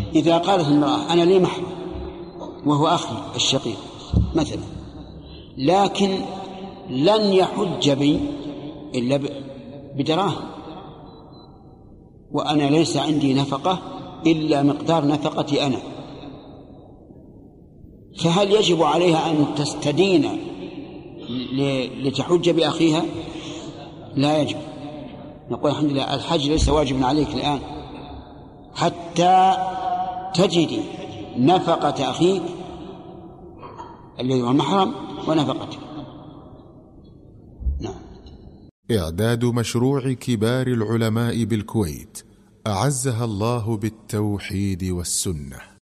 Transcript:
إذا قالت المرأة أنا لي محرم وهو أخي الشقيق مثلا، لكن لن يحج بي إلا بدراهم، وأنا ليس عندي نفقة إلا مقدار نفقتي أنا، فهل يجب عليها أن تستدين لتحج بأخيها؟ لا يجب. نقول الحمد لله الحج ليس واجب عليك الآن حتى تجدي نفقة أخيك الذي هو المحرم ونفقته. نعم. إعداد مشروع كبار العلماء بالكويت أعزها الله بالتوحيد والسنة.